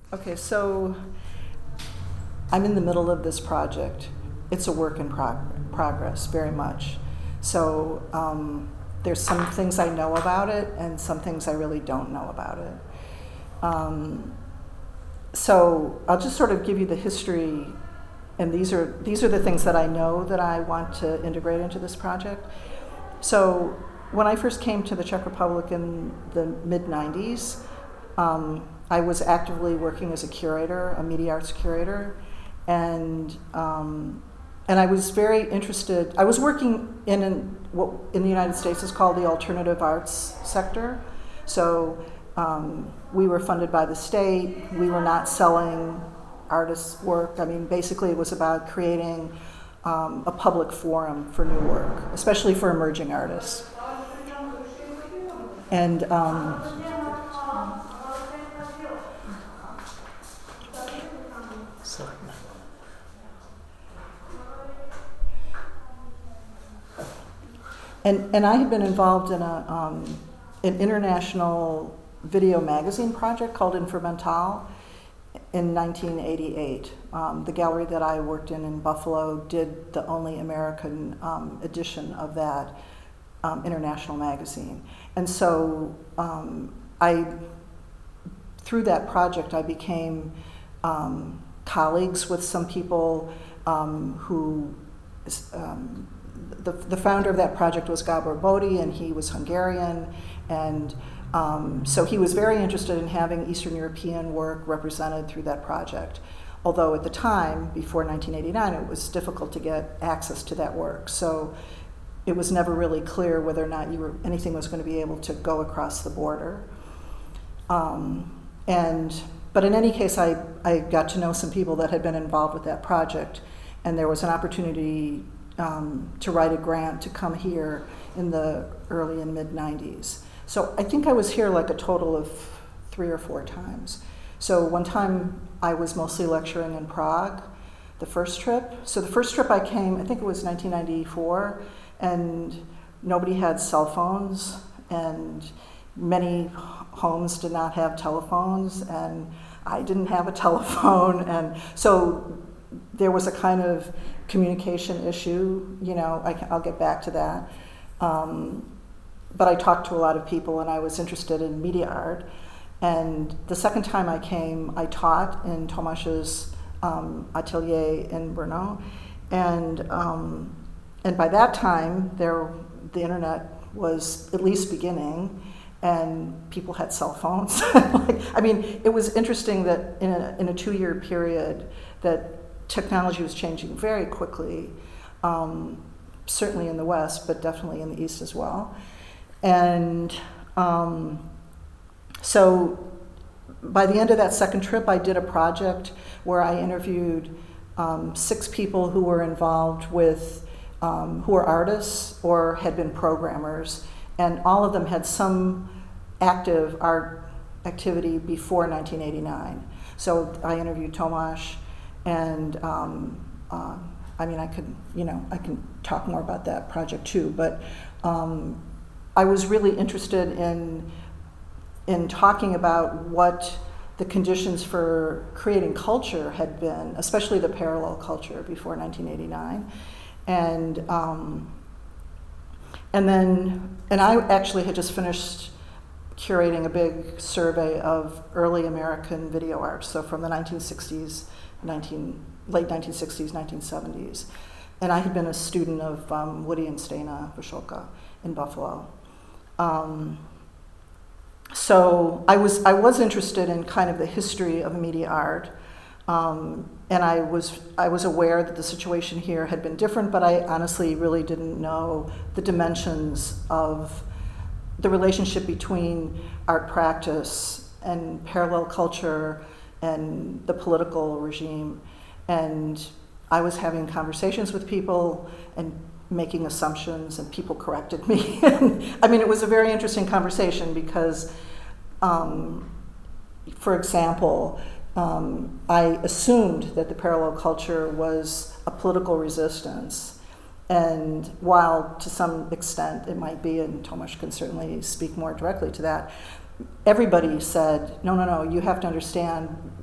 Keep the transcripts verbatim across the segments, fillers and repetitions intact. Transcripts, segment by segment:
Okay, so I'm in the middle of this project. It's a work in prog- progress, very much. So um, there's some things I know about it and some things I really don't know about it. Um, so I'll just sort of give you the history, and these are these are the things that I know that I want to integrate into this project. So when I first came to the Czech Republic in the mid nineties, um, I was actively working as a curator, a media arts curator, and um, and I was very interested. I was working in an, what in the United States is called the alternative arts sector. So um, we were funded by the state. We were not selling artists' work. I mean, basically, it was about creating um, a public forum for new work, especially for emerging artists. And um, And, and I had been involved in a, um, an international video magazine project called Infermental in nineteen eighty-eight. Um, the gallery that I worked in in Buffalo did the only American um, edition of that um, international magazine. And so um, I, through that project, I became um, colleagues with some people um, who um, The, the founder of that project was Gabor Bodi, and he was Hungarian, and um, so he was very interested in having Eastern European work represented through that project. Although at the time, before nineteen eighty-nine, it was difficult to get access to that work. So it was never really clear whether or not you were, anything was going to be able to go across the border. Um, and but in any case, I, I got to know some people that had been involved with that project, and there was an opportunity Um, to write a grant to come here in the early and mid nineties. So I think I was here like a total of three or four times. So one time I was mostly lecturing in Prague, the first trip. So the first trip I came, I think it was nineteen ninety-four, and nobody had cell phones, and many homes did not have telephones, and I didn't have a telephone, and so there was a kind of communication issue, you know, I, I'll get back to that. Um, but I talked to a lot of people, and I was interested in media art. And the second time I came, I taught in Tomasz's um, atelier in Brno. And, um, and by that time, there, the internet was at least beginning, and people had cell phones. like, I mean, it was interesting that in a, in a two-year period that technology was changing very quickly, um, certainly in the West, but definitely in the East as well. And um, so by the end of that second trip, I did a project where I interviewed um, six people who were involved with, um, who were artists or had been programmers, and all of them had some active art activity before nineteen eighty-nine. So I interviewed Tomasz, and um, uh, I mean, I could, you know, I can talk more about that project too, but um, I was really interested in, in talking about what the conditions for creating culture had been, especially the parallel culture before nineteen eighty-nine. And, um, and then, and I actually had just finished curating a big survey of early American video art, so from the nineteen sixties, nineteen, late nineteen sixties, nineteen seventies. And I had been a student of um, Woody and Stena Vysholka in Buffalo. Um, so I was, I was interested in kind of the history of media art. Um, and I was, I was aware that the situation here had been different, but I honestly really didn't know the dimensions of the relationship between art practice and parallel culture and the political regime. And I was having conversations with people and making assumptions, and people corrected me. I mean, it was a very interesting conversation because, um, for example, um, I assumed that the parallel culture was a political resistance. And while to some extent it might be, and Tomasz can certainly speak more directly to that, everybody said, no, no, no, you have to understand,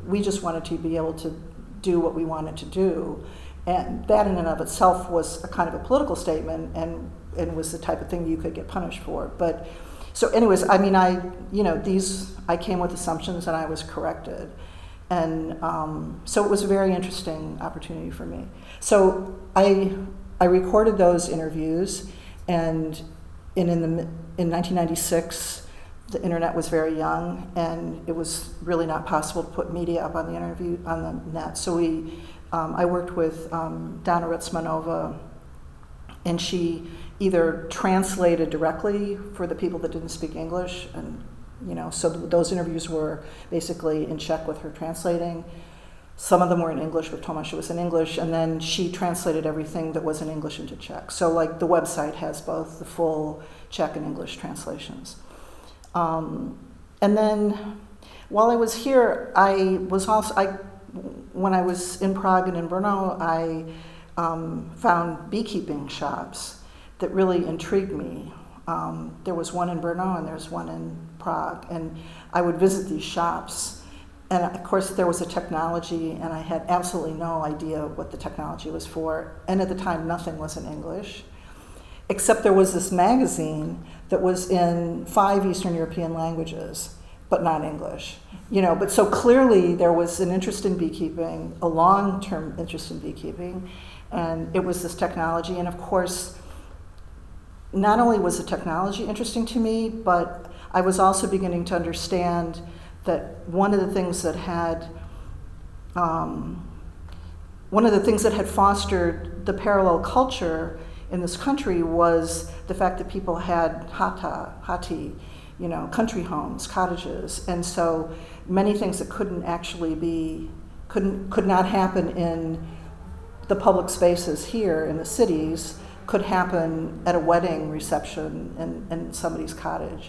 we just wanted to be able to do what we wanted to do. And that in and of itself was a kind of a political statement, and, and was the type of thing you could get punished for. But so anyways, I mean, I, you know, these, I came with assumptions and I was corrected. And um, so it was a very interesting opportunity for me. So I, I recorded those interviews, and in, in, the, in nineteen ninety-six, the internet was very young, and it was really not possible to put media up on the interview on the net. So we, um, I worked with um, Donna Ritzmanova, and she either translated directly for the people that didn't speak English, and you know, so th- those interviews were basically in Czech with her translating. Some of them were in English with Tomáš, it was in English, and then she translated everything that was in English into Czech. So like the website has both the full Czech and English translations. Um, and then while I was here, I was also, I, when I was in Prague and in Brno, I um, found beekeeping shops that really intrigued me. Um, there was one in Brno and there's one in Prague, and I would visit these shops. And of course there was a technology, and I had absolutely no idea what the technology was for. And at the time, nothing was in English, except there was this magazine that was in five Eastern European languages, but not English. You know, but so clearly there was an interest in beekeeping, a long-term interest in beekeeping, and it was this technology. And of course, not only was the technology interesting to me, but I was also beginning to understand that one of the things that had um, one of the things that had fostered the parallel culture in this country was the fact that people had hata, hati, you know, country homes, cottages, and so many things that couldn't actually be, couldn't, could not happen in the public spaces here in the cities could happen at a wedding reception in, in somebody's cottage.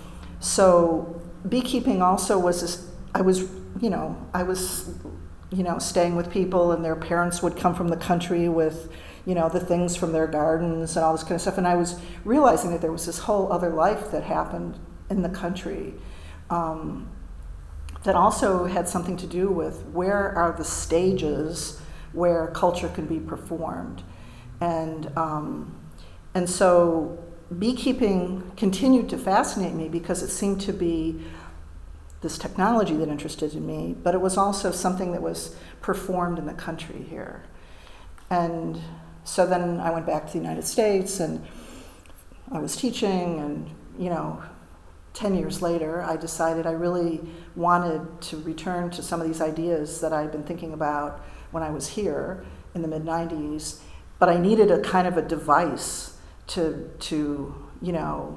So beekeeping also was this, I was, you know, I was, you know, staying with people, and their parents would come from the country with, you know, the things from their gardens and all this kind of stuff. And I was realizing that there was this whole other life that happened in the country um, that also had something to do with where are the stages where culture can be performed. And um, and so beekeeping continued to fascinate me because it seemed to be this technology that interested in me, but it was also something that was performed in the country here. And so then I went back to the United States, and I was teaching, and you know, ten years later, I decided I really wanted to return to some of these ideas that I'd been thinking about when I was here in the mid nineties. But I needed a kind of a device to, to you know,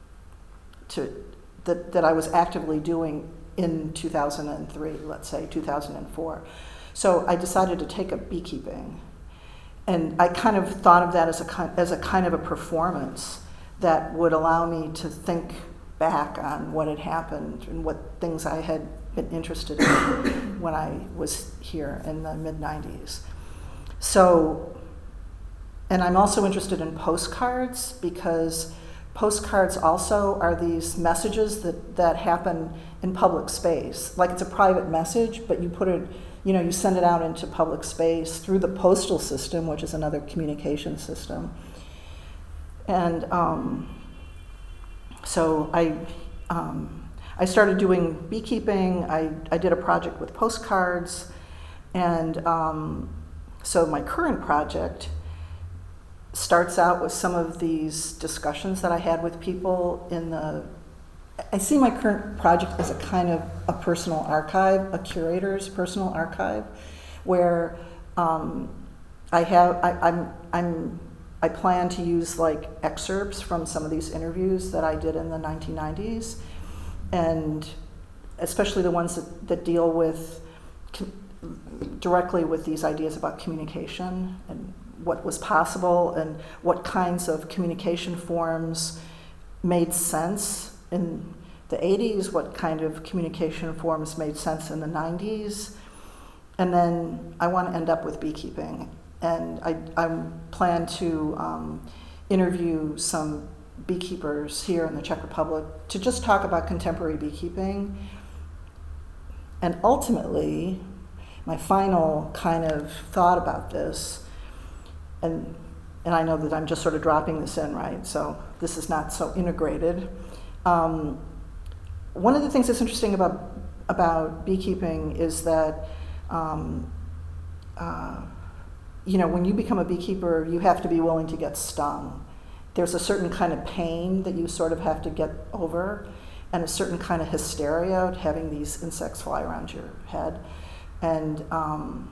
to that, that I was actively doing in two thousand three, let's say, two thousand four. So I decided to take up beekeeping. And I kind of thought of that as a, as a kind of a performance that would allow me to think back on what had happened and what things I had been interested in when I was here in the mid nineties. So, and I'm also interested in postcards, because postcards also are these messages that, that happen in public space. Like it's a private message, but you put it, you know, you send it out into public space through the postal system, which is another communication system. And um, so I, um, I started doing beekeeping. I, I did a project with postcards. And um, so my current project starts out with some of these discussions that I had with people in the, I see my current project as a kind of a personal archive, a curator's personal archive, where um, I have, I, I'm, I'm, I plan to use like excerpts from some of these interviews that I did in the nineteen nineties, and especially the ones that, that deal with, directly with these ideas about communication and what was possible and what kinds of communication forms made sense in the eighties, what kind of communication forms made sense in the nineties. And then I want to end up with beekeeping. And I, I plan to um, interview some beekeepers here in the Czech Republic to just talk about contemporary beekeeping and ultimately, my final kind of thought about this, and and I know that I'm just sort of dropping this in, right? So this is not so integrated. Um, one of the things that's interesting about about beekeeping is that, um, uh, you know, when you become a beekeeper, you have to be willing to get stung. There's a certain kind of pain that you sort of have to get over, and a certain kind of hysteria of having these insects fly around your head. And um,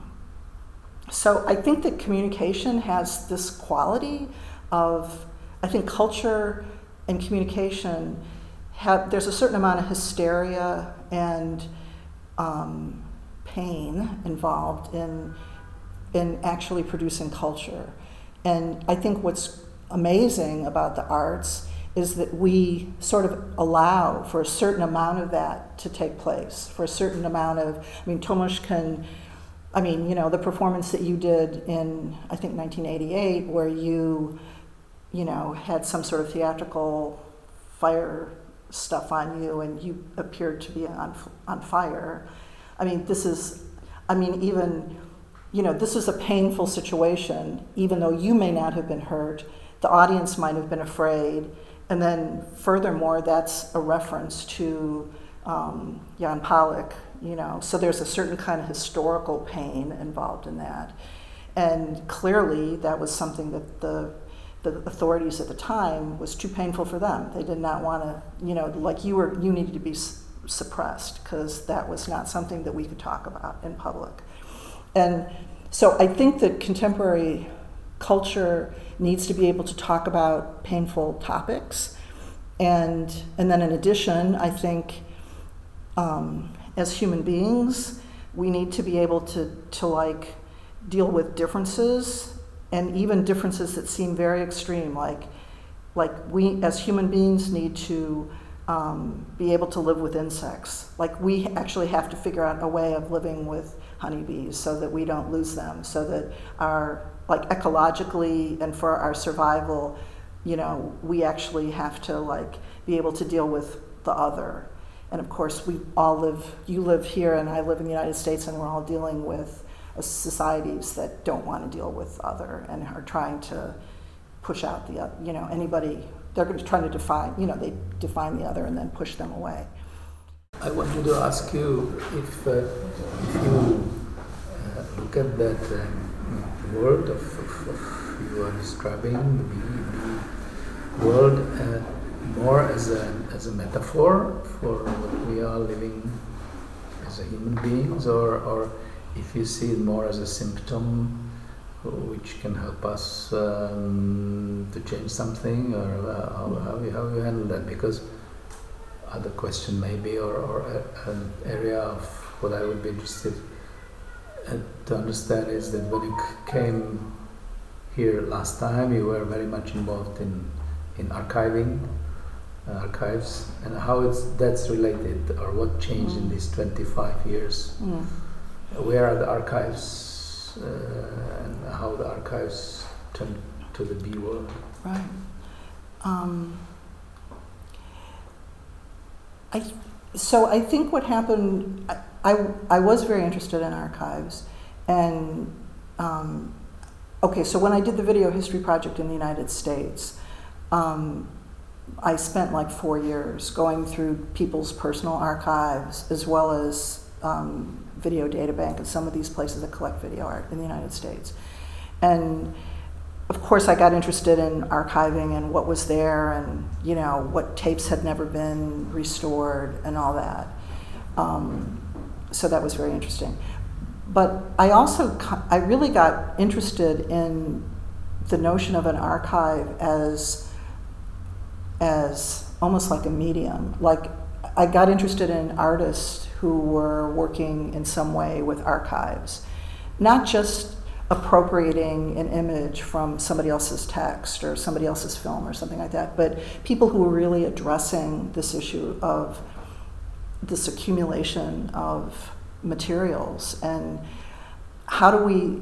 so I think that communication has this quality of, I think culture and communication have, there's a certain amount of hysteria and um, pain involved in, in actually producing culture. And I think what's amazing about the arts is that we sort of allow for a certain amount of that to take place, for a certain amount of, I mean, Tomasz can, I mean, you know, the performance that you did in, I think, nineteen eighty-eight, where you, you know, had some sort of theatrical fire stuff on you and you appeared to be on, on fire. I mean, this is, I mean, even, you know, this is a painful situation, even though you may not have been hurt, the audience might have been afraid. And then furthermore, that's a reference to um, Jan Palach, you know, so there's a certain kind of historical pain involved in that. And clearly that was something that the the authorities at the time was too painful for them. They did not want to, you know, like you were, you needed to be s- suppressed because that was not something that we could talk about in public. And so I think that contemporary culture needs to be able to talk about painful topics. And and then in addition, I think um, as human beings, we need to be able to, to like deal with differences, and even differences that seem very extreme, like like we as human beings need to um, be able to live with insects. Like we actually have to figure out a way of living with honeybees so that we don't lose them, so that our, like ecologically and for our survival, you know, we actually have to like be able to deal with the other. And of course we all live, you live here and I live in the United States, and we're all dealing with societies that don't want to deal with other and are trying to push out the, you know, anybody, they're going to try to define, you know, they define the other and then push them away. I wanted to ask you if, uh, if you uh, look at that um, world of, of, of you are describing, the bee, bee world, uh, more as a, as a metaphor for what we are living as a human beings, or, or if you see it more as a symptom which can help us um, to change something, or uh, how, how, you, how you handle that? Because other question maybe, or, or a, an area of what I would be interested uh, to understand is that when you c- came here last time, you were very much involved in, in archiving, uh, archives, and how it's, that's related, or what changed mm. in these twenty-five years. Mm. Where are the archives uh, and how the archives turned to the bee world? Right. Um, I, so I think what happened, I, I, I was very interested in archives. And, um, okay, so when I did the Video History Project in the United States, um, I spent like four years going through people's personal archives as well as um, Video Data Bank and some of these places that collect video art in the United States. And of course I got interested in archiving and what was there, and you know what tapes had never been restored and all that. Um, so that was very interesting. But I also, I really got interested in the notion of an archive as, as almost like a medium. Like I got interested in artists who were working in some way with archives, not just appropriating an image from somebody else's text or somebody else's film or something like that, but people who were really addressing this issue of this accumulation of materials. And how do we,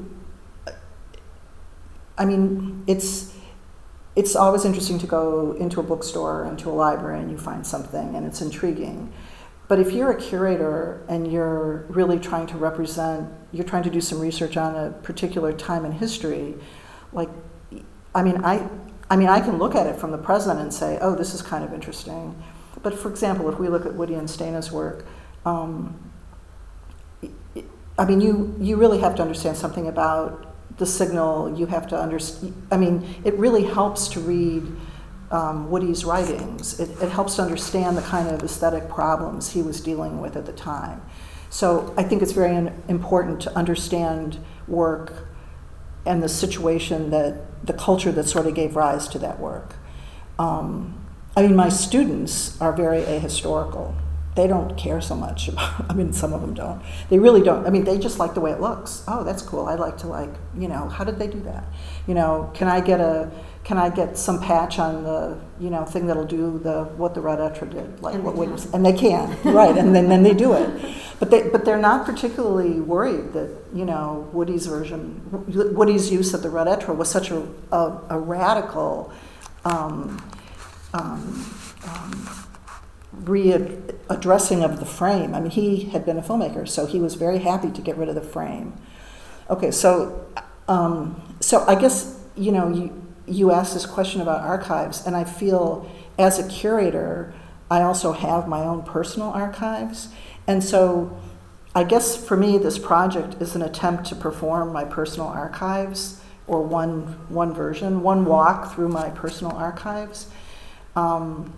I mean, it's it's always interesting to go into a bookstore, into a library, and you find something and it's intriguing. but if you're a curator and you're really trying to represent, you're trying to do some research on a particular time in history, like, I mean, I, I mean, I can look at it from the present and say, oh, this is kind of interesting. But for example, if we look at Woody and Steina's work, um, I mean, you, you really have to understand something about the signal. You have to understand, I mean, it really helps to read um, Woody's writings. It, it helps to understand the kind of aesthetic problems he was dealing with at the time. So I think it's very in, important to understand work and the situation that, the culture that sort of gave rise to that work. Um, I mean, my students are very ahistorical. They don't care so much about, I mean, some of them don't. They really don't. I mean, they just like the way it looks. Oh, that's cool. I like to like, you know, how did they do that? You know, can I get a, can I get some patch on the, you know, thing that'll do the, what the Red Ettra did? Like and what they Woody, and they can, right, and then, then they do it. But they, but they're not particularly worried that, you know, Woody's version, Woody's use of the Red Ettra was such a, a, a radical, um, um, um, readdressing of the frame. I mean, he had been a filmmaker, so he was very happy to get rid of the frame. Okay, so um, so I guess, you know, you, you asked this question about archives, and I feel as a curator, I also have my own personal archives. And so I guess for me, this project is an attempt to perform my personal archives, or one, one version, one walk through my personal archives. Um,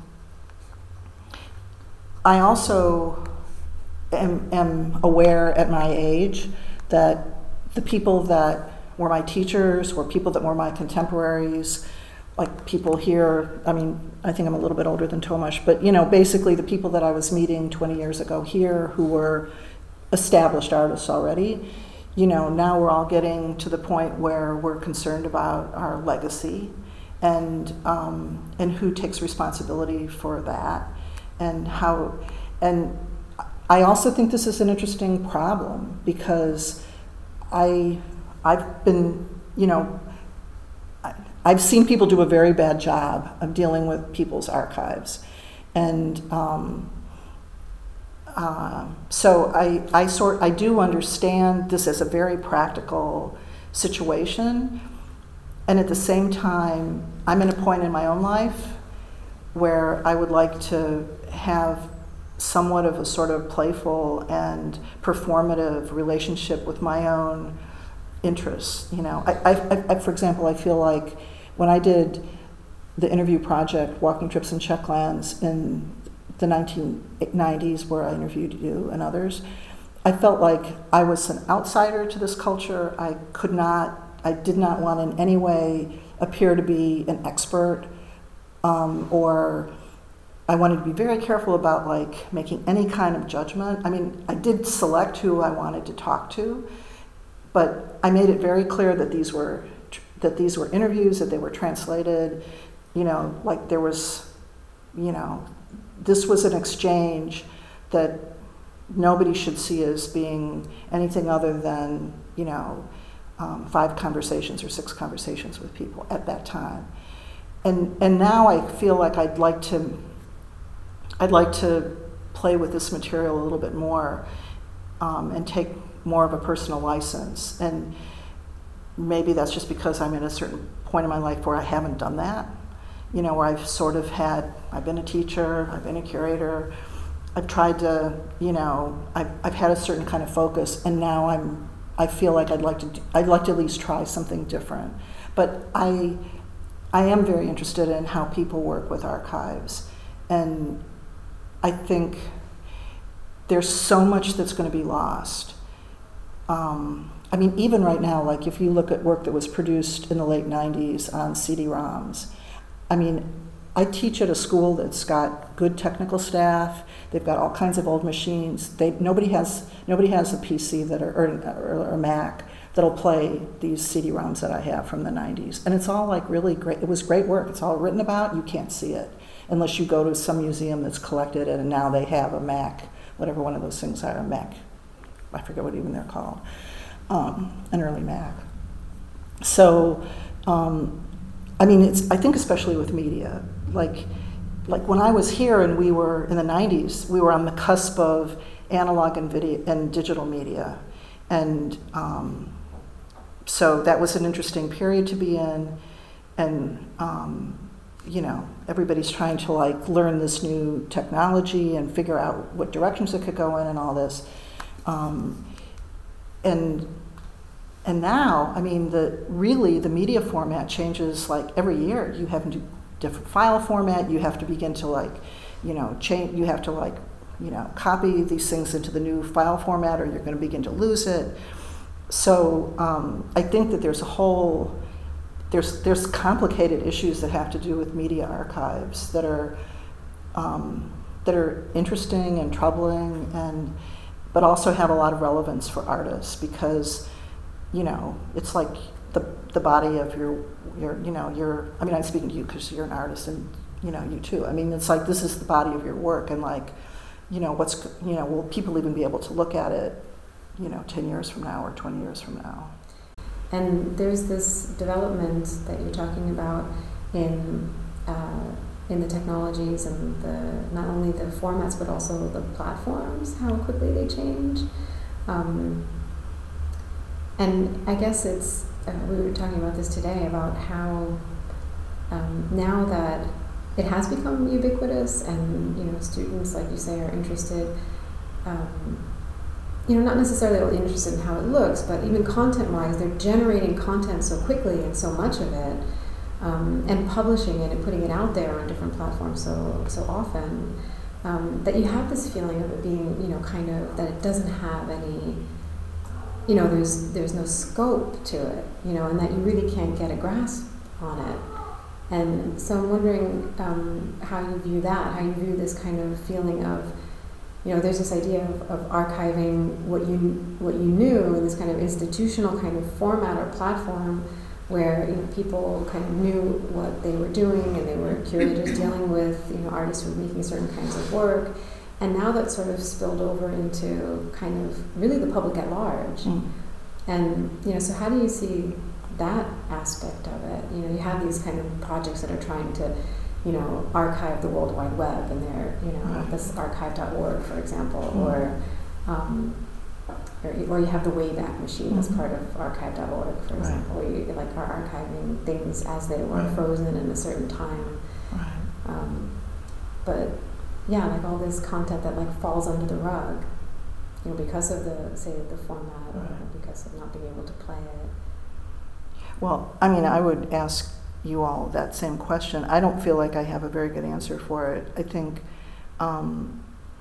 I also am, am aware at my age that the people that were my teachers or people that were my contemporaries, like people here, I mean, I think I'm a little bit older than Tomasz, but you know, basically the people that I was meeting twenty years ago here who were established artists already, you know, now we're all getting to the point where we're concerned about our legacy and, um, and who takes responsibility for that. And how, and I also think this is an interesting problem because I, I've been, you know, I, I've seen people do a very bad job of dealing with people's archives, and um, uh, so I, I sort, I do understand this as a very practical situation, and at the same time, I'm in a point in my own life where I would like to have somewhat of a sort of playful and performative relationship with my own interests. You know, I, I, I, for example, I feel like when I did the interview project, Walking Trips in Czechlands, in the nineteen nineties, where I interviewed you and others, I felt like I was an outsider to this culture. I could not, I did not want in any way appear to be an expert. Um, or I wanted to be very careful about like making any kind of judgment. I mean, I did select who I wanted to talk to, but I made it very clear that these were that these were interviews, that they were translated. You know, like there was, you know, this was an exchange that nobody should see as being anything other than, you know, um, five conversations or six conversations with people at that time. And and now I feel like I'd like to I'd like to play with this material a little bit more, um, and take more of a personal license. And maybe that's just because I'm in a certain point in my life where I haven't done that. You know, where I've sort of had, I've been a teacher, I've been a curator, I've tried to, you know, I've I've had a certain kind of focus, and now I'm I feel like I'd like to do, I'd like to at least try something different. But I. I am very interested in how people work with archives, and I think there's so much that's going to be lost. Um, I mean, even right now, like if you look at work that was produced in the late nineties on C D ROMs, I mean, I teach at a school that's got good technical staff. They've got all kinds of old machines. They nobody has nobody has a P C that are, or, or, or a Mac that'll play these C D ROMs that I have from the nineties. And it's all like really great. It was great work. It's all written about. You can't see it unless you go to some museum that's collected it, and now they have a Mac, whatever one of those things are, a Mac. I forget what even they're called, um, an early Mac. So, um, I mean, it's, I think especially with media, like like when I was here and we were in the nineties, we were on the cusp of analog and video and digital media. And um, so that was an interesting period to be in. And, um, you know, everybody's trying to like learn this new technology and figure out what directions it could go in and all this. Um, and and now, I mean, the really the media format changes like every year. You have a different file format. You have to begin to like, you know, change. You have to like, you know, copy these things into the new file format, or you're going to begin to lose it. So um, I think that there's a whole there's there's complicated issues that have to do with media archives that are um, that are interesting and troubling, and but also have a lot of relevance for artists because, you know, it's like the the body of your your you know your I mean I'm speaking to you because you're an artist, and you know you too. I mean it's like this is the body of your work, and like, you know what's you know will people even be able to look at it, you know, ten years from now or twenty years from now? And there's this development that you're talking about in uh, in the technologies and the not only the formats but also the platforms, how quickly they change. Um, and I guess it's uh, we were talking about this today about how um, now that it has become ubiquitous and, you know, students, like you say, are interested. Um, you know, not necessarily only interested in how it looks, but even content-wise, they're generating content so quickly and so much of it, um, and publishing it and putting it out there on different platforms so so often, um, that you have this feeling of it being, you know, kind of, that it doesn't have any, you know, there's there's no scope to it, you know, and that you really can't get a grasp on it. And so I'm wondering um, how you view that, how you view this kind of feeling of, you know, there's this idea of, of archiving what you what you knew in this kind of institutional kind of format or platform where, you know, people kind of knew what they were doing and they were curators dealing with, you know, artists who were making certain kinds of work. And now that's sort of spilled over into kind of really the public at large. Mm. And, you know, so how do you see that aspect of it? You know, you have these kind of projects that are trying to, you know, archive the World Wide Web, and they're, you know, right. This archive dot org, for example, mm-hmm. or, um, or or you have the Wayback Machine mm-hmm. as part of archive dot org, for right. example, where you like are archiving things as they were right. frozen in a certain time. Right. Um, but yeah, like all this content that like falls under the rug, you know, because of the say the format, right. or because of not being able to play it. Well, I mean, I would ask you all that same question. I don't feel like I have a very good answer for it. I think um,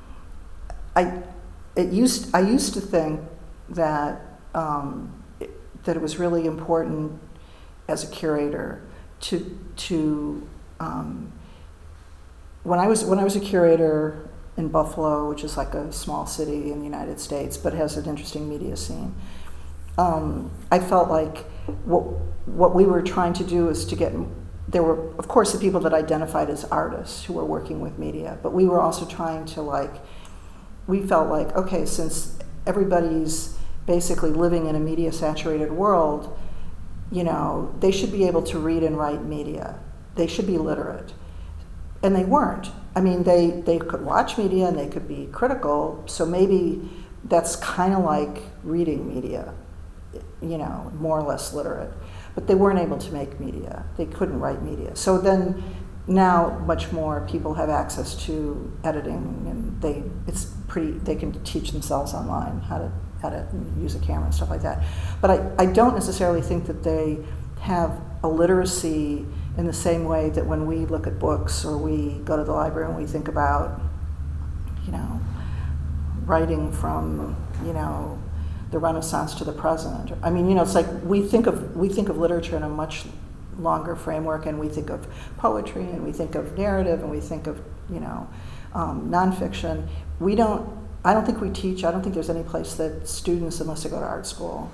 I it used I used to think that um, it, that it was really important as a curator to to um, when I was when I was a curator in Buffalo, which is like a small city in the United States, but has an interesting media scene. Um, I felt like what what we were trying to do is to get, there were of course the people that identified as artists who were working with media, but we were also trying to like, we felt like, okay, since everybody's basically living in a media saturated world, you know, they should be able to read and write media. They should be literate. And they weren't. I mean, they, they could watch media and they could be critical, so maybe that's kind of like reading media, you know, more or less literate. But they weren't able to make media. They couldn't write media. So then now much more people have access to editing, and they it's pretty they can teach themselves online how to edit and use a camera and stuff like that. But I, I don't necessarily think that they have a literacy in the same way that when we look at books or we go to the library and we think about, you know, writing from, you know, the Renaissance to the present. I mean, you know, it's like we think of we think of literature in a much longer framework, and we think of poetry, and we think of narrative, and we think of, you know, um, nonfiction. We don't. I don't think we teach. I don't think there's any place that students, unless they go to art school,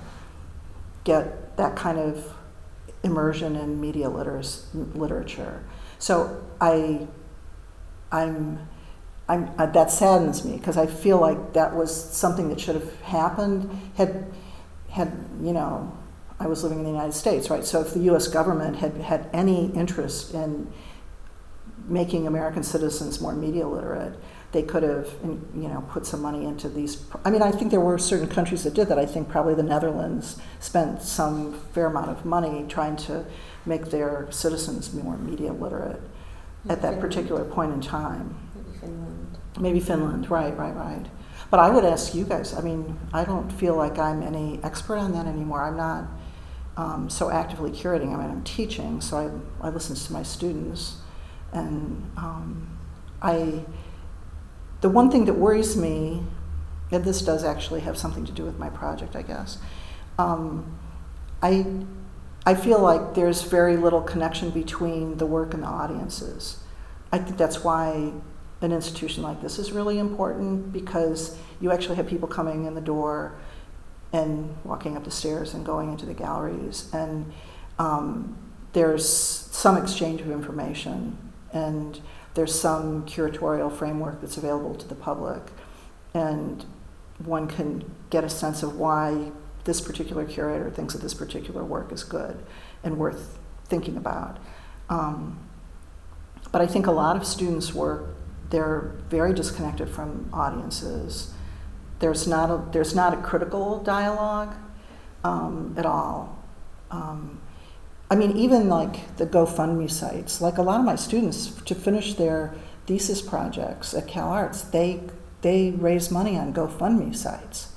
get that kind of immersion in media literacy, literature. So I, I'm. I'm, uh, that saddens me because I feel like that was something that should have happened had, had you know, I was living in the United States, right? So if the U S government had had any interest in making American citizens more media literate. They could have, you know, put some money into these. I mean, I think there were certain countries that did that. I think probably the Netherlands spent some fair amount of money trying to make their citizens more media literate Maybe at that Finland. particular point in time. Maybe Finland. Maybe Finland, right, right, right. But I would ask you guys, I mean, I don't feel like I'm any expert on that anymore. I'm not um, so actively curating. I mean, I'm teaching, so I, I listen to my students. And um, I, the one thing that worries me, and this does actually have something to do with my project, I guess, um, I, I feel like there's very little connection between the work and the audiences. I think that's why an institution like this is really important, because you actually have people coming in the door and walking up the stairs and going into the galleries, and um, there's some exchange of information, and there's some curatorial framework that's available to the public, and one can get a sense of why this particular curator thinks that this particular work is good and worth thinking about. Um, but I think a lot of students' work, they're very disconnected from audiences. There's not a, there's not a critical dialogue um, at all. Um, I mean, even like the GoFundMe sites, like a lot of my students, to finish their thesis projects at CalArts, they, they raise money on GoFundMe sites.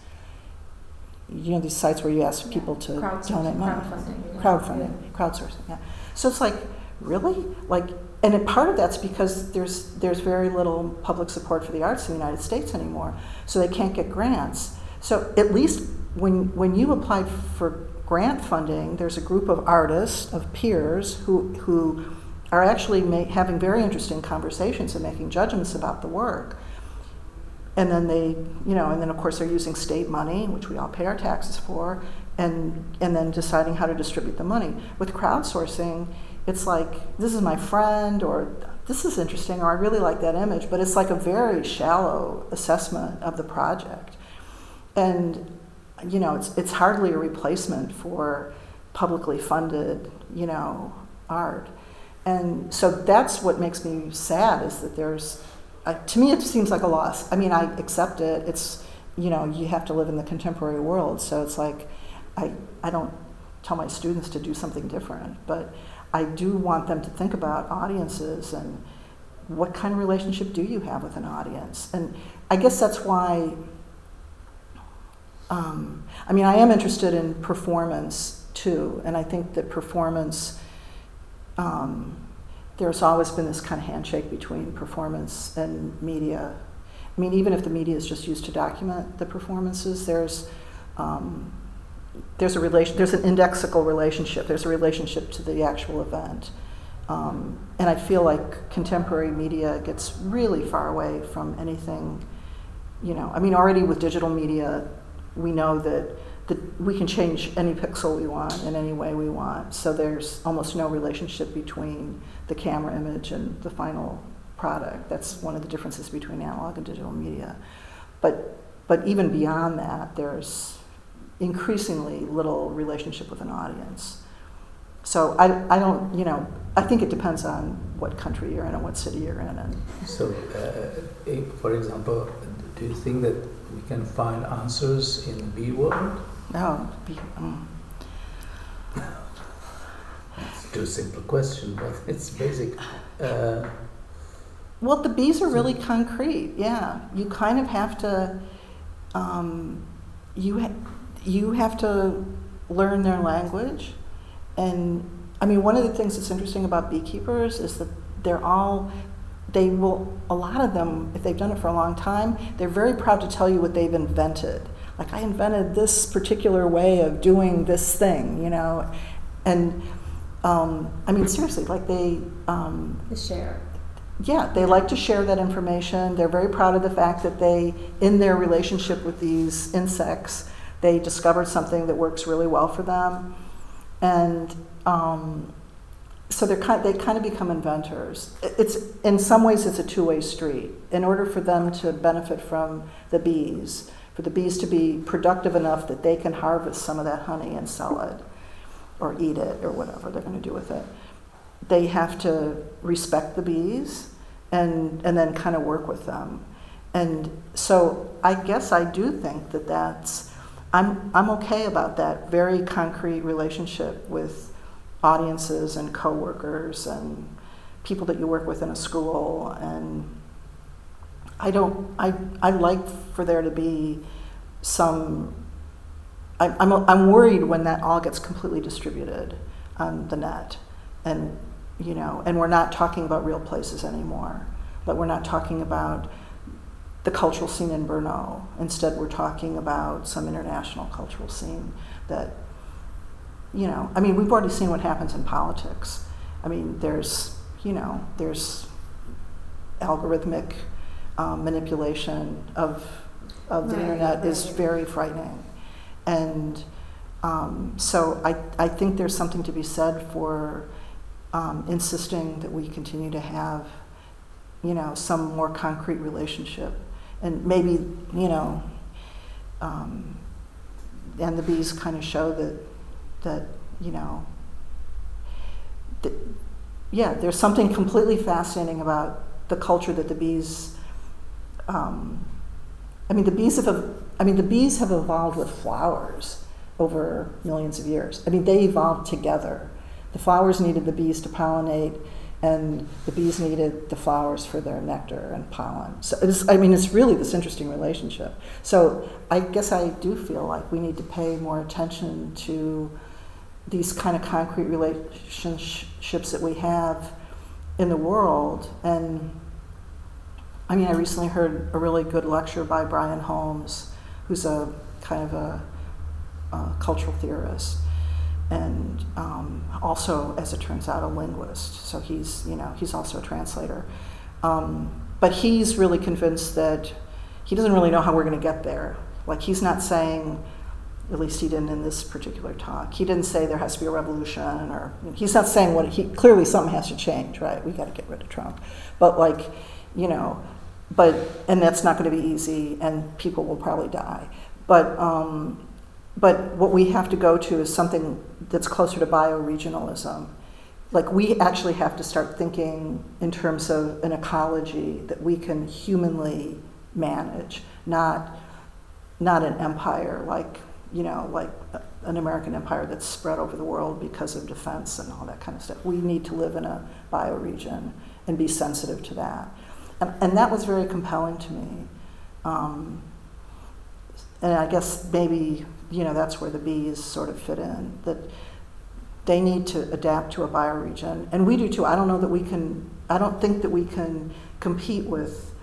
You know, these sites where you ask Yeah. people to Crowdsourcing, donate money. crowdfunding, yeah. Crowdfunding, crowdsourcing, yeah. So it's like, really? Like, and it, part of that's because there's there's very little public support for the arts in the United States anymore, so they can't get grants. So at least when when you applied for grant funding, there's a group of artists, of peers, who who are actually ma- having very interesting conversations and making judgments about the work. And then they, you know, and then of course they're using state money, which we all pay our taxes for, and and then deciding how to distribute the money. With crowdsourcing, it's like, this is my friend, or this is interesting, or I really like that image, but it's like a very shallow assessment of the project. And, you know, it's it's hardly a replacement for publicly funded, you know, art. And so that's what makes me sad, is that there's, uh, to me it seems like a loss. I mean, I accept it. It's, you know, you have to live in the contemporary world, so it's like, I, I don't tell my students to do something different, but I do want them to think about audiences and what kind of relationship do you have with an audience. And I guess that's why, um, I mean, I am interested in performance too, and I think that performance, um, there's always been this kind of handshake between performance and media. I mean, even if the media is just used to document the performances, there's um, there's a relation, there's an indexical relationship. There's a relationship to the actual event, um, and I feel like contemporary media gets really far away from anything. You know, I mean, already with digital media, we know that that we can change any pixel we want in any way we want. So there's almost no relationship between the camera image and the final product. That's one of the differences between analog and digital media. But but even beyond that, there's increasingly little relationship with an audience. So I, I don't, you know, I think it depends on what country you're in and what city you're in. And So, uh, if, for example, do you think that we can find answers in the B world? no, be, um, It's too simple question, but it's basic. Uh, well, the B's are really concrete. Yeah, you kind of have to, um, you ha- you have to learn their language. And I mean, one of the things that's interesting about beekeepers is that they're all, they will, a lot of them, if they've done it for a long time, they're very proud to tell you what they've invented. Like, I invented this particular way of doing this thing, you know? And um, I mean, seriously, like they, um, The share. yeah, they like to share that information. They're very proud of the fact that they, in their relationship with these insects, they discovered something that works really well for them. And um, so they're kind, they kind of become inventors. It's, in some ways, it's a two-way street. In order for them to benefit from the bees, for the bees to be productive enough that they can harvest some of that honey and sell it, or eat it, or whatever they're going to do with it, they have to respect the bees and, and then kind of work with them. And so I guess I do think that that's, I'm, I'm okay about that very concrete relationship with audiences and coworkers and people that you work with in a school. And I don't, I, I like for there to be some, I, I'm, I'm worried when that all gets completely distributed on the net. And, you know, and we're not talking about real places anymore. But we're not talking about the cultural scene in Brno. Instead, we're talking about some international cultural scene that, you know, I mean, we've already seen what happens in politics. I mean, there's, you know, there's algorithmic um, manipulation of of the right, internet right. is very frightening. And um, so I, I think there's something to be said for um, insisting that we continue to have, you know, some more concrete relationship. And maybe, you know, um, and the bees kind of show that, that you know, that, yeah, there's something completely fascinating about the culture that the bees, um, I mean, the bees have, I mean, the bees have evolved with flowers over millions of years. I mean, they evolved together. The flowers needed the bees to pollinate, and the bees needed the flowers for their nectar and pollen. So it's, I mean, it's really this interesting relationship. So I guess I do feel like we need to pay more attention to these kind of concrete relationships that we have in the world. And I mean, I recently heard a really good lecture by Brian Holmes, who's a kind of a, a cultural theorist. And um, also, as it turns out, a linguist. So he's, you know, he's also a translator. Um, but he's really convinced that he doesn't really know how we're going to get there. Like, he's not saying, at least he didn't in this particular talk, he didn't say there has to be a revolution, or you know, he's not saying what he, clearly something has to change, right? We got to get rid of Trump. But like, you know, but, and that's not going to be easy, and people will probably die. But, um, But what we have to go to is something that's closer to bioregionalism. Like, we actually have to start thinking in terms of an ecology that we can humanly manage, not not an empire like, you know, like an American empire that's spread over the world because of defense and all that kind of stuff. We need to live in a bioregion and be sensitive to that. And, and that was very compelling to me. Um, and I guess maybe, you know, that's where the bees sort of fit in, that they need to adapt to a bioregion. And we do too. I don't know that we can, I don't think that we can compete with,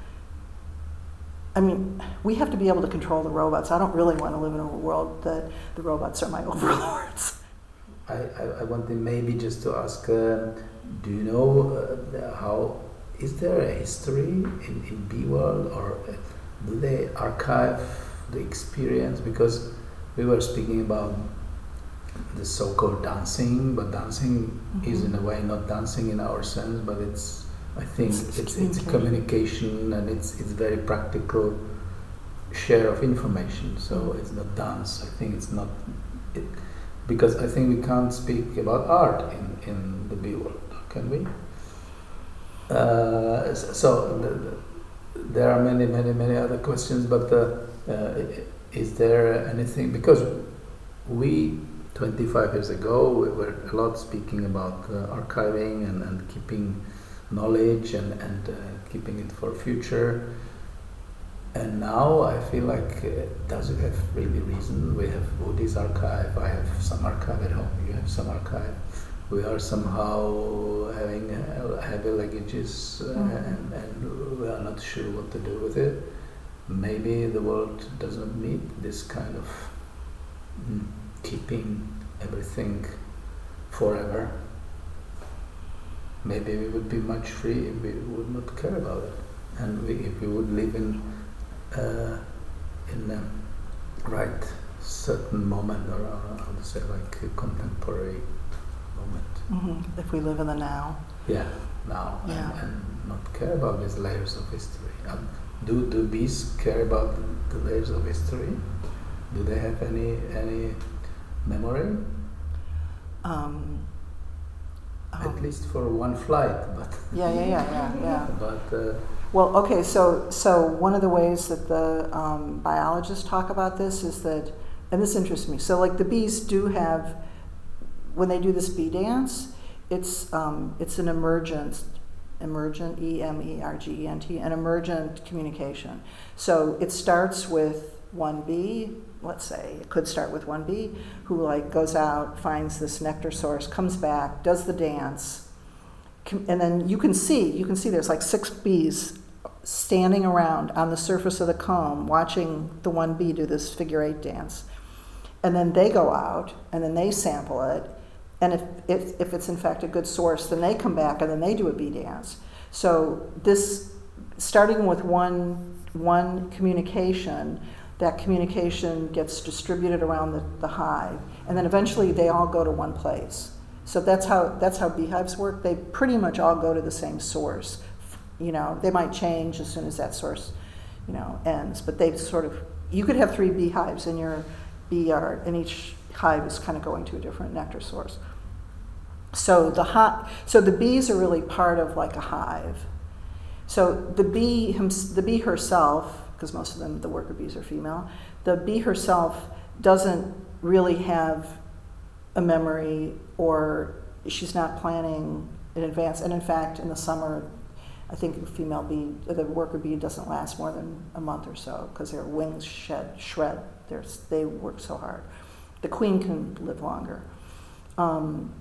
I mean, we have to be able to control the robots. I don't really want to live in a world that the robots are my overlords. I, I, I wanted maybe just to ask, uh, do you know uh, how, is there a history in, in Bee World, or uh, do they archive the experience? Because we were speaking about the so-called dancing, but dancing mm-hmm. is in a way not dancing in our sense, but it's, I think it's, it's, it's a communication, and it's it's very practical share of information. So it's not dance. I think it's not, it, because I think we can't speak about art in, in the Bee World, can we? Uh, so the, the, there are many, many, many other questions, but uh, uh, is there anything, because we twenty-five years ago we were a lot speaking about uh, archiving and, and keeping knowledge and, and uh, keeping it for future, and now I feel like uh, does it have really reason? We have Woody's archive, I have some archive at home, you have some archive. We are somehow having uh, heavy luggages uh, mm-hmm. and, and we are not sure what to do with it. Maybe the world doesn't need this kind of mm, keeping everything forever. Maybe we would be much free if we would not care about it, and we, if we would live in uh, in a right certain moment, or uh, how to say, like a contemporary moment. Mm-hmm. If we live in the now. Yeah, now, yeah. And, and not care about these layers of history. Um, do do bees care about the layers of history? Do they have any any memory? Um, at Um, least for one flight, but Yeah, yeah, yeah, yeah, yeah. but uh, Well, okay, so so one of the ways that the um, biologists talk about this is that, and this interests me. So like the bees do have, when they do this bee dance, it's um, it's an emergent, emergent E M E R G E N T, an emergent communication. So it starts with one bee. Let's say it could start with one bee who like goes out, finds this nectar source, comes back, does the dance. And then you can see, you can see there's like six bees standing around on the surface of the comb watching the one bee do this figure eight dance. And then they go out and then they sample it. And if, if, if it's in fact a good source, then they come back and then they do a bee dance. So this, starting with one, one communication, that communication gets distributed around the, the hive. And then eventually they all go to one place. So that's how that's how beehives work. They pretty much all go to the same source. You know, they might change as soon as that source, you know, ends. But they sort of, you could have three beehives in your bee yard, and each hive is kind of going to a different nectar source. So the hi- so the bees are really part of like a hive. So the bee, the bee herself, because most of them, the worker bees are female, the bee herself doesn't really have a memory, or she's not planning in advance. And in fact, in the summer, I think the female bee, the worker bee, doesn't last more than a month or so because their wings shed, shred. They're, they work so hard. The queen can live longer. Um,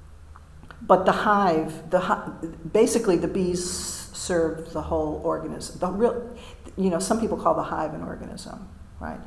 but the hive, the hi- basically the bees serve the whole organism. The real, you know, some people call the hive an organism, right?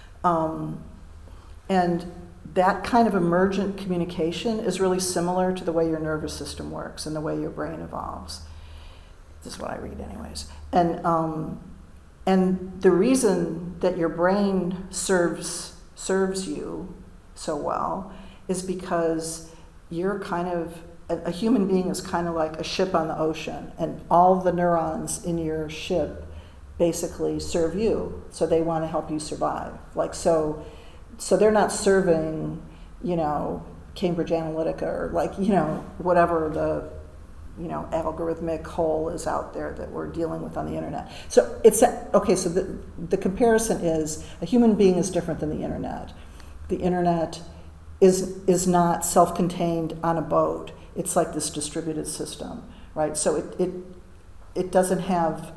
Um, and that kind of emergent communication is really similar to the way your nervous system works and the way your brain evolves. This is what I read anyways. And um, and the reason that your brain serves serves you so well is because you're kind of, a, a human being is kind of like a ship on the ocean, and all the neurons in your ship basically serve you. So they want to help you survive. Like so So they're not serving, you know, Cambridge Analytica or like, you know, whatever the, you know, algorithmic hole is out there that we're dealing with on the internet. So it's, okay, so the, the comparison is a human being is different than the internet. The internet is, is not self-contained on a boat. It's like this distributed system, right? So it, it, it doesn't have,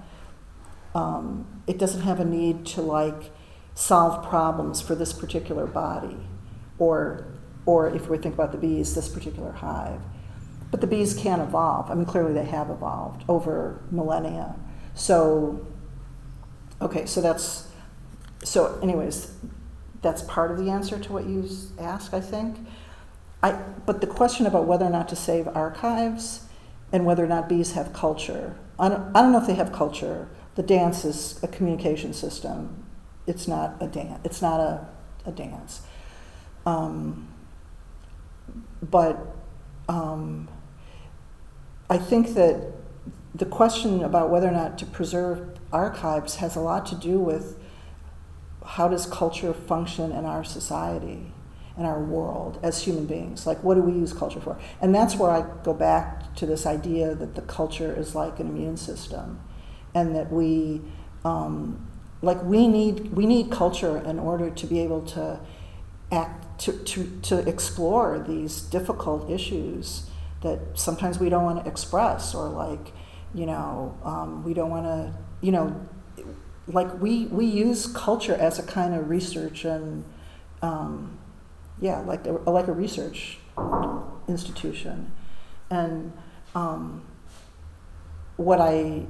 um, it doesn't have a need to like, solve problems for this particular body, or, or if we think about the bees, this particular hive. But the bees can evolve. I mean, clearly they have evolved over millennia. So, okay, so that's, so anyways, that's part of the answer to what you asked, I think. I, but the question about whether or not to save archives and whether or not bees have culture, I don't, I don't know if they have culture. The dance is a communication system. It's not a dance. It's not a, a dance. Um, but um, I think that the question about whether or not to preserve archives has a lot to do with how does culture function in our society, in our world as human beings. Like, what do we use culture for? And that's where I go back to this idea that the culture is like an immune system, and that we. Um, Like we need we need culture in order to be able to act to, to, to explore these difficult issues that sometimes we don't want to express, or like, you know, um, we don't want to, you know, like we, we use culture as a kind of research and um, yeah, like a, like a research institution. And um, what I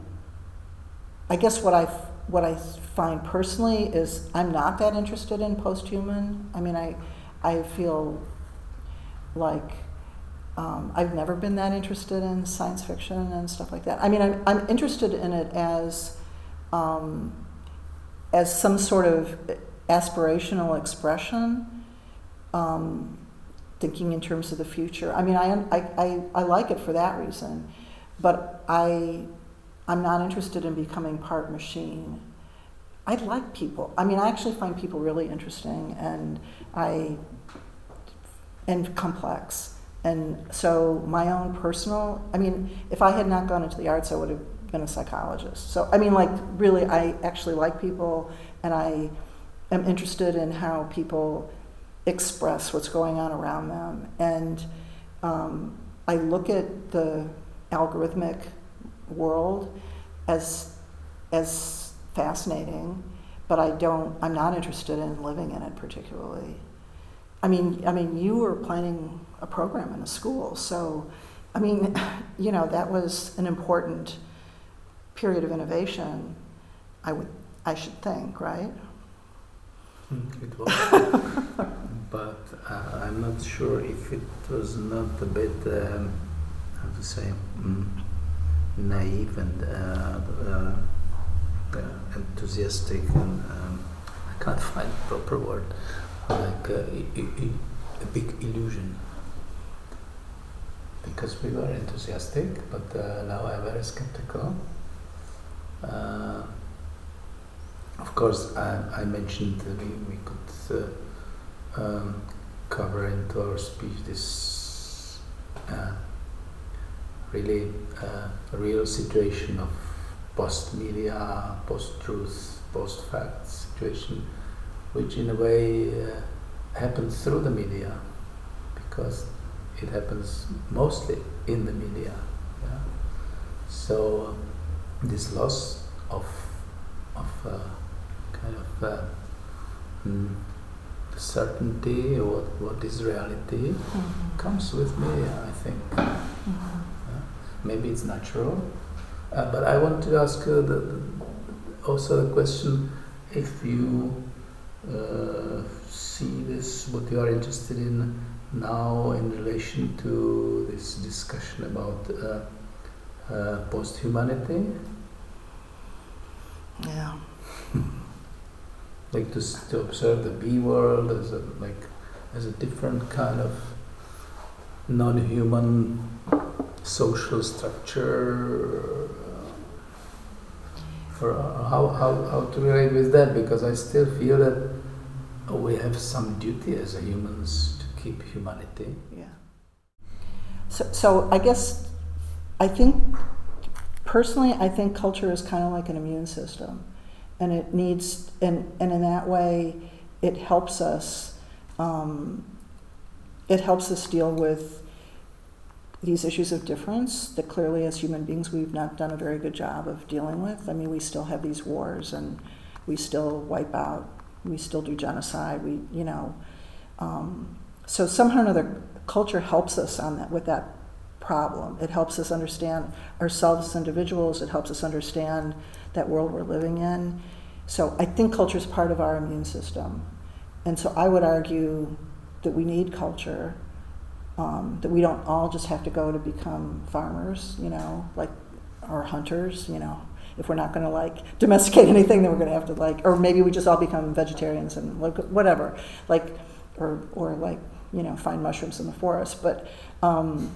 I guess what I what I find personally is I'm not that interested in post-human. I mean, I, I feel like um, I've never been that interested in science fiction and stuff like that. I mean, I'm, I'm interested in it as, um, as some sort of aspirational expression, um, thinking in terms of the future. I mean, I, I, I, I like it for that reason, but I, I'm not interested in becoming part machine. I like people. I mean, I actually find people really interesting and I and complex. And so my own personal, I mean, if I had not gone into the arts, I would have been a psychologist. So, I mean, like, really, I actually like people, and I am interested in how people express what's going on around them. And um, I look at the algorithmic world as as fascinating, but I don't, I'm not interested in living in it particularly. I mean, I mean, you were planning a program in a school, so, I mean, you know, that was an important period of innovation, I would, I should think, right? It was, but uh, I'm not sure if it was not a bit, um, how to say, mm, naive and uh, uh, uh, enthusiastic, and um, I can't find the proper word, like uh, I- I- a big illusion. Because we were enthusiastic, but uh, now I'm very skeptical. Uh, of course, I, I mentioned that we, we could uh, um, cover into our speech this uh, really uh, real situation of post-media, post-truth, post-fact situation, which in a way uh, happens through the media, because it happens mostly in the media. Yeah? So this loss of of uh, kind of uh, mm, certainty, or what, what is reality, mm-hmm. comes with me, I think. Mm-hmm. Yeah? Maybe it's natural, uh, but I want to ask uh, the, the, also the question: if you uh, see this, what you are interested in now in relation to this discussion about uh, uh, post-humanity. Yeah. Like to, to observe the B world as a like as a different kind of non-human social structure. For uh, how, how how to relate with that, because I still feel that oh, we have some duty as a humans to keep humanity. Yeah. So, so I guess, I think, personally, I think culture is kind of like an immune system. And it needs, and, and in that way, it helps us, um, it helps us deal with these issues of difference that clearly as human beings we've not done a very good job of dealing with. I mean, we still have these wars, and we still wipe out, we still do genocide, we, you know, um, so somehow or another, culture helps us on that, with that problem. It helps us understand ourselves as individuals. It helps us understand that world we're living in. So I think culture is part of our immune system. And so I would argue that we need culture, um, that we don't all just have to go to become farmers, you know, like, or hunters, you know. If we're not going to like domesticate anything, then we're going to have to like, or maybe we just all become vegetarians and like whatever, like, or or like, you know, find mushrooms in the forest. But um,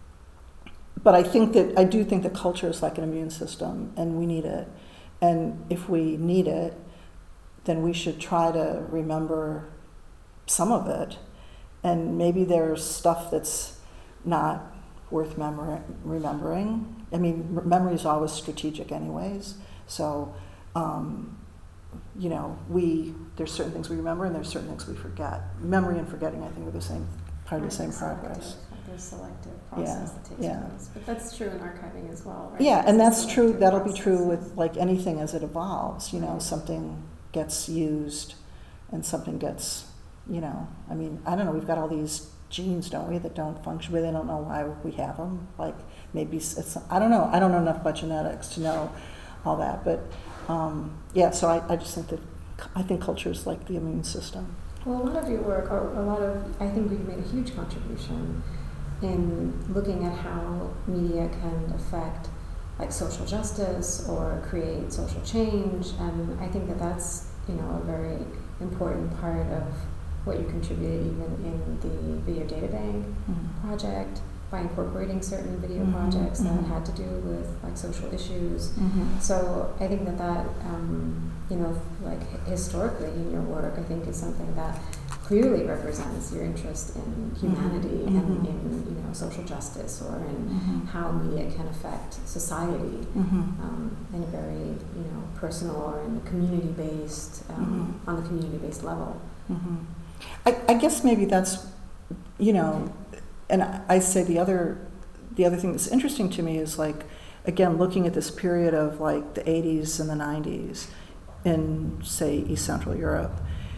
but I think that I do think that culture is like an immune system, and we need it. And if we need it, then we should try to remember some of it. And maybe there's stuff that's not worth memor- remembering. I mean, memory is always strategic anyways. So, um, you know, we there's certain things we remember and there's certain things we forget. Memory and forgetting, I think, are the same part of the same progress. There's selective process Yeah, that takes yeah. place. But that's true in archiving as well, right? Yeah, It's and a that's true, selective that'll be process. true with like anything as it evolves, you know, Right. something gets used and something gets, you know, I mean, I don't know, we've got all these genes, don't we, that don't function, we they don't know why we have them, like maybe it's, I don't know, I don't know enough about genetics to know all that, but um, yeah, so I, I just think that, I think culture is like the immune system. Well, a lot of your work, or a lot of, I think we've made a huge contribution in looking at how media can affect like social justice or create social change, and I think that that's, you know, a very important part of what you contributed even in the Video Data Bank Mm-hmm. project, by incorporating certain video Mhm, projects that mhm. had to do with like social issues. Mm-hmm. So I think that that, um, you know, like historically in your work, I think is something that clearly represents your interest in humanity Mm-hmm. and in, you know, social justice or in Mm-hmm. how media can affect society Mm-hmm. um, in a very, you know, personal or in a community-based, um, Mhm. on the community-based level. Mm-hmm. I, I guess maybe that's, you know, and I, I say the other, the other thing that's interesting to me is like, again, looking at this period of like the eighties and the nineties in, say, East Central Europe,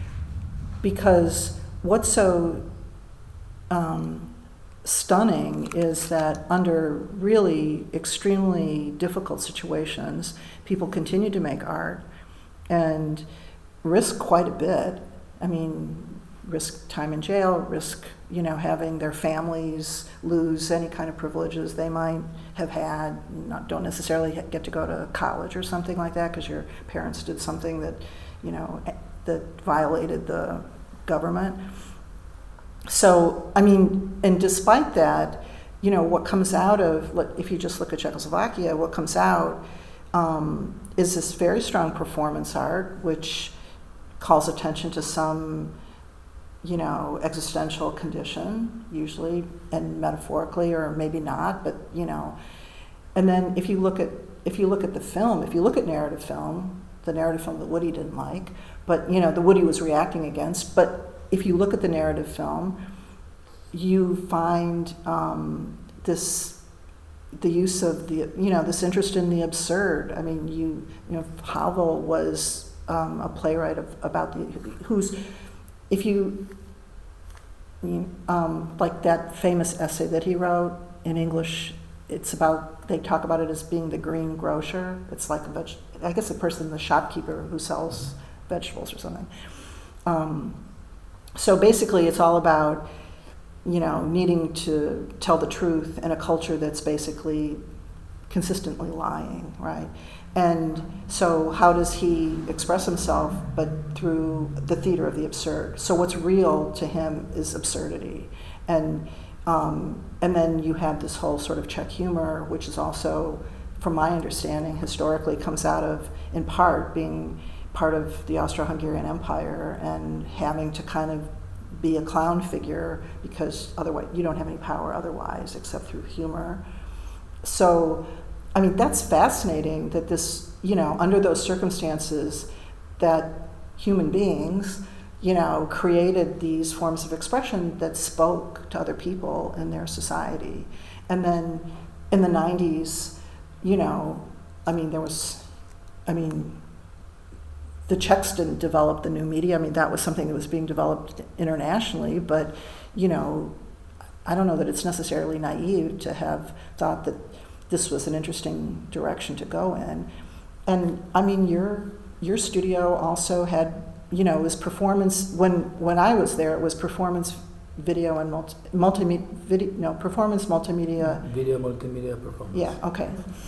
because what's so um, stunning is that under really extremely difficult situations, people continue to make art and risk quite a bit. I mean, risk time in jail, risk, you know, having their families lose any kind of privileges they might have had, not, don't necessarily get to go to college or something like that because your parents did something that, you know, that violated the government. So, I mean, and despite that, you know, what comes out of, if you just look at Czechoslovakia, what comes out um, is this very strong performance art, which calls attention to some, you know, existential condition, usually, and metaphorically, or maybe not, but, you know. And then if you look at, if you look at the film, if you look at narrative film, the narrative film that Woody didn't like, but, you know, the Woody was reacting against, but if you look at the narrative film, you find um, this, the use of the, you know, this interest in the absurd. I mean, you, you know, Havel was um, a playwright of, about the, who's, if you, you um, like that famous essay that he wrote in English, it's about, they talk about it as being the green grocer. It's like a veg, I guess a person, the shopkeeper who sells vegetables or something. Um, so basically it's all about, you know, needing to tell the truth in a culture that's basically consistently lying, right? And so how does he express himself but through the theater of the absurd? So what's real to him is absurdity. And um, and then you have this whole sort of Czech humor, which is also, from my understanding, historically comes out of, in part, being part of the Austro-Hungarian Empire and having to kind of be a clown figure because otherwise you don't have any power otherwise except through humor. So, I mean, that's fascinating that this, you know, under those circumstances that human beings, you know, created these forms of expression that spoke to other people in their society. And then in the nineties, you know, I mean, there was, I mean, the Czechs didn't develop the new media. I mean, that was something that was being developed internationally, but, you know, I don't know that it's necessarily naive to have thought that this was an interesting direction to go in. And I mean, your your studio also had, you know, it was performance, when when I was there, it was performance video and multi, multimedia, video, no, performance multimedia. Video multimedia performance. Yeah, okay.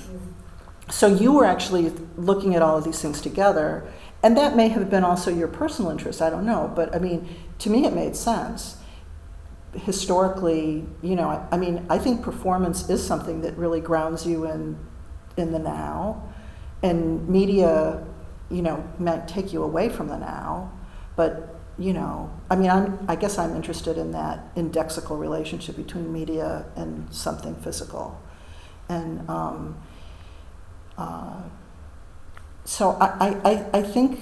So you were actually looking at all of these things together, and that may have been also your personal interest, I don't know, but I mean, to me it made sense. Historically, you know, I, I mean, I think performance is something that really grounds you in in the now, and media, you know, might take you away from the now, but, you know, I mean, I'm, I guess I'm interested in that indexical relationship between media and something physical. And um, uh, so I, I, I think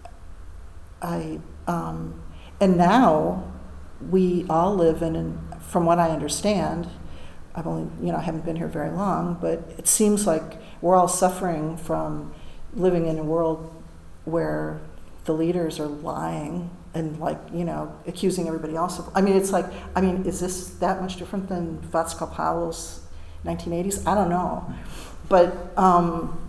I, um, and now we all live in, an, from what I understand, I've only, you know, I haven't been here very long, but it seems like we're all suffering from living in a world where the leaders are lying and, like, you know, accusing everybody else of, I mean, it's like, I mean, is this that much different than Václav Havel's nineteen eighties? I don't know. But, um,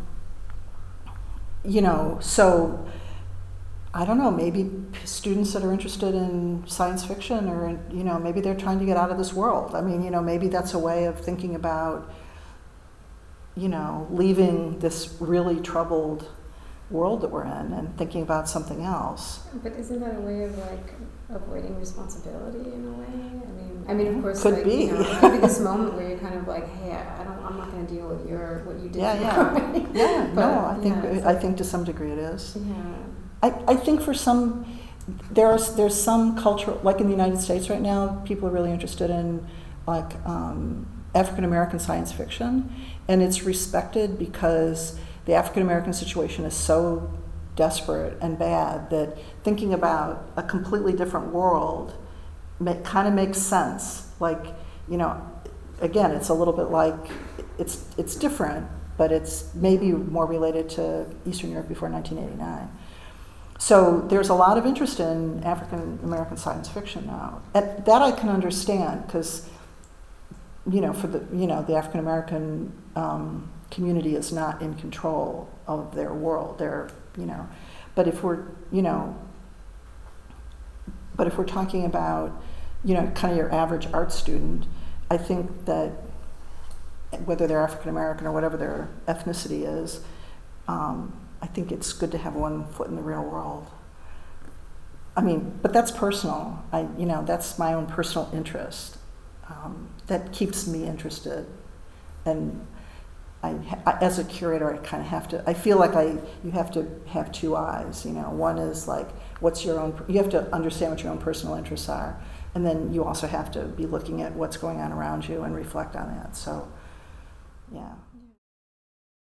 you know, so I don't know, maybe students that are interested in science fiction or, you know, maybe they're trying to get out of this world. I mean, you know, maybe that's a way of thinking about, you know, leaving this really troubled world that we're in and thinking about something else. But isn't that a way of, like, avoiding responsibility in a way? I mean, I mean, of course, Could like, be. you know, it could be this moment where you're kind of like, hey, I don't, I'm not going to deal with your what you did. Yeah, now. yeah, yeah. But, no, I think yeah, I think to some degree it is. Yeah. I, I think for some, there's there's some cultural, like in the United States right now, people are really interested in like um, African American science fiction, and it's respected because the African American situation is so desperate and bad that thinking about a completely different world make, kind of makes sense. Like, you know, again, it's a little bit like it's it's different, but it's maybe more related to Eastern Europe before nineteen eighty-nine. So there's a lot of interest in African American science fiction now. And that I can understand because, you know, for the you know the African American um, community is not in control of their world. They're you know, but if we're you know, but if we're talking about you know kind of your average art student, I think that whether they're African American or whatever their ethnicity is. Um, I think it's good to have one foot in the real world. I mean, but that's personal. I, you know, that's my own personal interest. Um, that keeps me interested, and I, I, as a curator, I kind of have to. I feel like I, you have to have two eyes. You know, one is like, what's your own? You have to understand what your own personal interests are, and then you also have to be looking at what's going on around you and reflect on that. So.